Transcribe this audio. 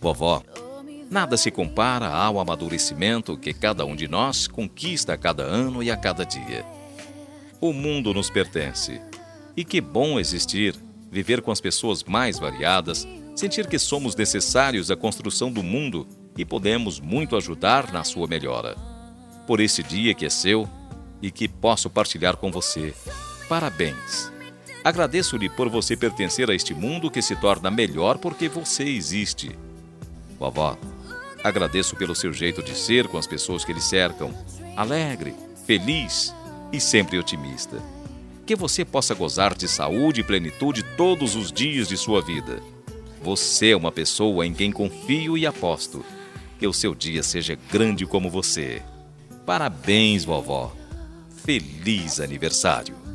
Vovó, nada se compara ao amadurecimento que cada um de nós conquista a cada ano e a cada dia. O mundo nos pertence. E que bom existir, viver com as pessoas mais variadas, sentir que somos necessários à construção do mundo e podemos muito ajudar na sua melhora. Por esse dia que é seu e que posso partilhar com você. Parabéns! Agradeço-lhe por você pertencer a este mundo que se torna melhor porque você existe. Vovó, agradeço pelo seu jeito de ser com as pessoas que lhe cercam, alegre, feliz e sempre otimista. Que você possa gozar de saúde e plenitude todos os dias de sua vida. Você é uma pessoa em quem confio e aposto. Que o seu dia seja grande como você. Parabéns, vovó. Feliz aniversário.